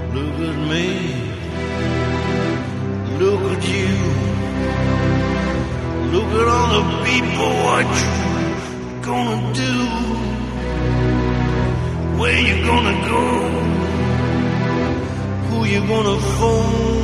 Look at me. Look at you. Look at all the people. What you gonna do? Where you gonna go? Who you gonna phone?